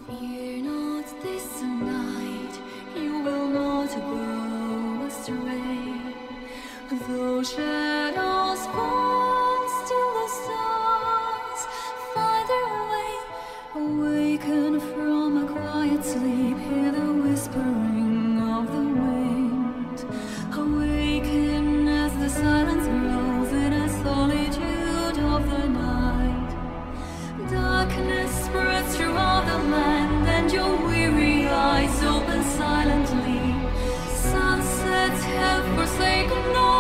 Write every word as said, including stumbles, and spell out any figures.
Fear not this night, you will not go astray. Though shadows fall, still the stars find their way. Awaken from a quiet sleep, hear the whispering of the wind. Awaken as the silence grows in a solitude of the night. Darkness spreads throughout the land, and your weary eyes open silently. Sunsets have forsaken all.